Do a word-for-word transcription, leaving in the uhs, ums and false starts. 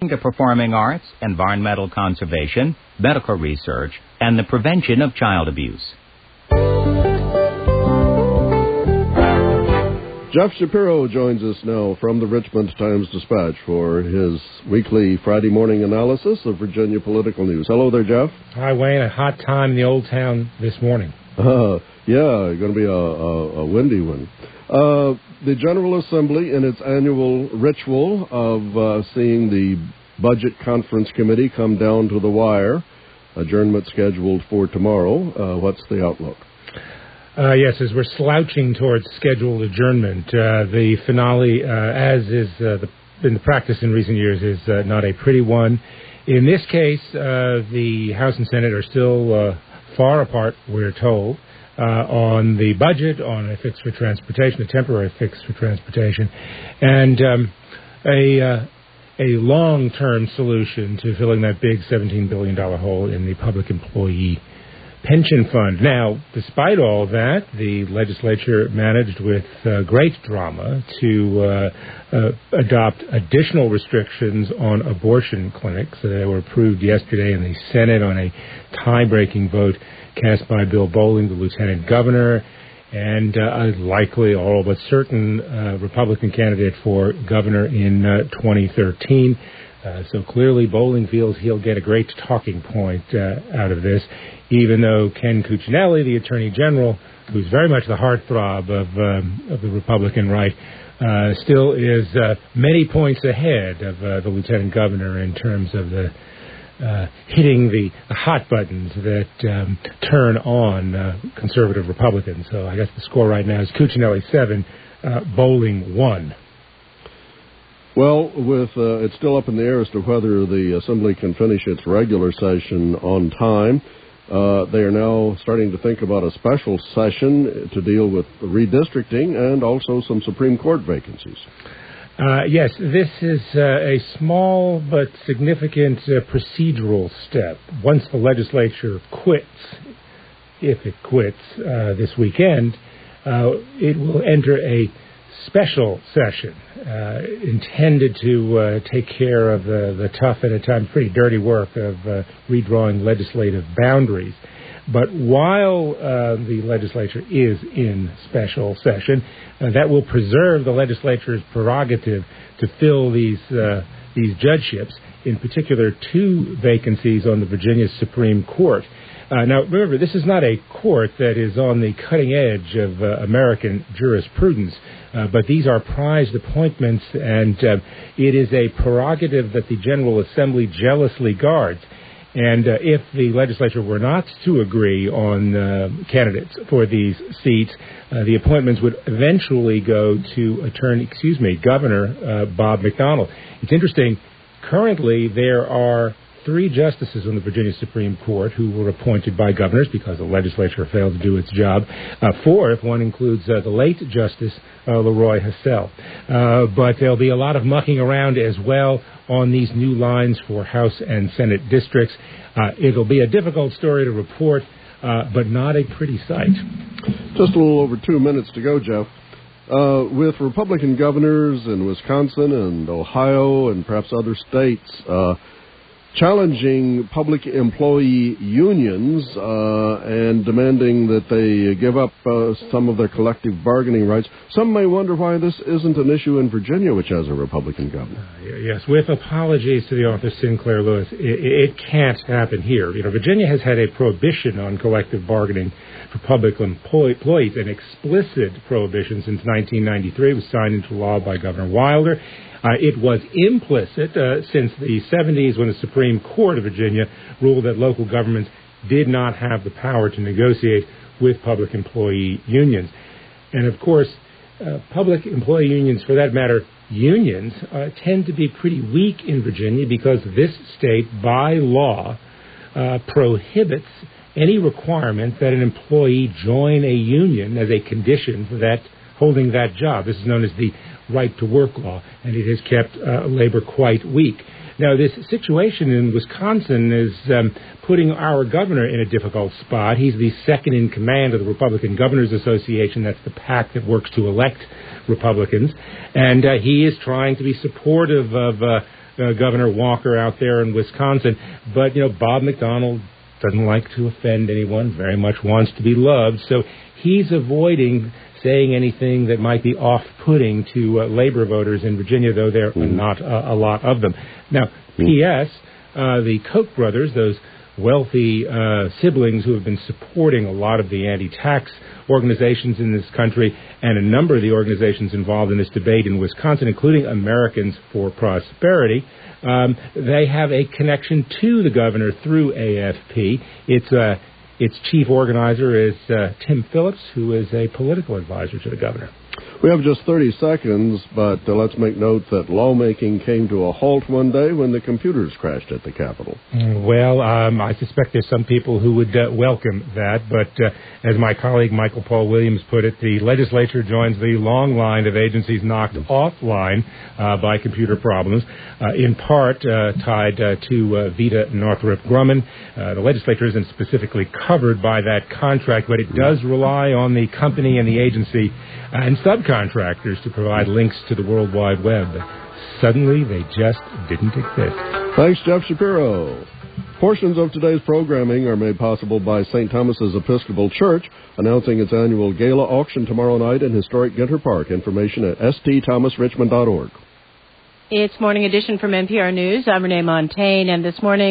the performing arts, environmental conservation, medical research, and the prevention of child abuse. Jeff Shapiro joins us now from the Richmond Times-Dispatch for his weekly Friday morning analysis of Virginia political news. Hello there, Jeff. Hi, Wayne. A hot time in the Old Town this morning. Uh, yeah, going to be a, a, a windy one. Uh, the General Assembly, in its annual ritual of uh, seeing the Budget Conference Committee come down to the wire, adjournment scheduled for tomorrow. Uh, what's the outlook? Uh, yes, as we're slouching towards scheduled adjournment, uh, the finale, uh, as is uh, the, been the practice in recent years, is uh, not a pretty one. In this case, uh, the House and Senate are still uh, far apart, we're told, uh, on the budget, on a fix for transportation, a temporary fix for transportation, and um, a uh, a long-term solution to filling that big seventeen billion dollars hole in the public employee pension fund. Now, despite all that, the legislature managed with uh, great drama to uh, uh, adopt additional restrictions on abortion clinics. Uh, they were approved yesterday in the Senate on a tie-breaking vote cast by Bill Bolling, the lieutenant governor, and uh, a likely, all but certain, uh, Republican candidate for governor in uh, twenty thirteen. Uh, so clearly Bolling feels he'll get a great talking point uh, out of this, even though Ken Cuccinelli, the Attorney General, who's very much the heartthrob of, um, of the Republican right, uh, still is uh, many points ahead of uh, the Lieutenant Governor in terms of the uh, hitting the, the hot buttons that um, turn on uh, conservative Republicans. So I guess the score right now is Cuccinelli seven, uh, Bolling one. Well, with uh, it's still up in the air as to whether the Assembly can finish its regular session on time. Uh, they are now starting to think about a special session to deal with redistricting and also some Supreme Court vacancies. Uh, yes, this is uh, a small but significant uh, procedural step. Once the legislature quits, if it quits uh, this weekend, uh, it will enter a special session uh, intended to uh, take care of the, the tough and at times pretty dirty work of uh, redrawing legislative boundaries. But while uh, the legislature is in special session, uh, that will preserve the legislature's prerogative to fill these uh, these judgeships, in particular two vacancies on the Virginia Supreme Court. Uh, now, remember, this is not a court that is on the cutting edge of uh, American jurisprudence, uh, but these are prized appointments, and uh, it is a prerogative that the General Assembly jealously guards. And uh, if the legislature were not to agree on uh, candidates for these seats, uh, the appointments would eventually go to Attorney, excuse me, Governor uh, Bob McDonnell. It's interesting. Currently, there are three justices on the Virginia Supreme Court who were appointed by governors because the legislature failed to do its job. Uh, four, if one includes uh, the late Justice uh, Leroy Hassell. Uh, but there'll be a lot of mucking around as well on these new lines for House and Senate districts. Uh, it'll be a difficult story to report, uh, but not a pretty sight. Just a little over two minutes to go, Jeff. Uh, with Republican governors in Wisconsin and Ohio and perhaps other states uh, challenging public employee unions uh, and demanding that they give up uh, some of their collective bargaining rights. Some may wonder why this isn't an issue in Virginia, which has a Republican governor. Uh, yes, with apologies to the author Sinclair Lewis, it, it can't happen here. You know, Virginia has had a prohibition on collective bargaining for public employees, an explicit prohibition since nineteen ninety-three. It was signed into law by Governor Wilder. Uh, it was implicit uh, since the seventies when the Supreme Court of Virginia ruled that local governments did not have the power to negotiate with public employee unions. And, of course, uh, public employee unions, for that matter, unions, uh, tend to be pretty weak in Virginia because this state, by law, uh, prohibits any requirement that an employee join a union as a condition for that holding that job. This is known as the right to work law, and it has kept uh, labor quite weak. Now, this situation in Wisconsin is um, putting our governor in a difficult spot. He's the second in command of the Republican Governors Association. That's the PAC that works to elect Republicans. And uh, he is trying to be supportive of uh, uh, Governor Walker out there in Wisconsin. But, you know, Bob McDonnell doesn't like to offend anyone, very much wants to be loved. So he's avoiding saying anything that might be off-putting to uh, labor voters in Virginia, though there mm. are not uh, a lot of them. Now, P S, uh, the Koch brothers, those wealthy uh, siblings who have been supporting a lot of the anti-tax organizations in this country and a number of the organizations involved in this debate in Wisconsin, including Americans for Prosperity, um, they have a connection to the governor through A F P. It's uh, its chief organizer is uh, Tim Phillips, who is a political advisor to the governor. We have just thirty seconds, but uh, let's make note that lawmaking came to a halt one day when the computers crashed at the Capitol. Well, um, I suspect there's some people who would uh, welcome that, but uh, as my colleague Michael Paul Williams put it, the legislature joins the long line of agencies knocked offline uh, by computer problems, uh, in part uh, tied uh, to uh, Vita Northrop Grumman. Uh, the legislature isn't specifically covered by that contract, but it does rely on the company and the agency uh, and subcontractors to provide links to the World Wide Web. Suddenly, they just didn't exist. Thanks, Jeff Shapiro. Portions of today's programming are made possible by Saint Thomas's Episcopal Church, announcing its annual gala auction tomorrow night in historic Ginter Park. Information at s t thomas richmond dot org. It's Morning Edition from N P R News. I'm Renee Montaigne, and this morning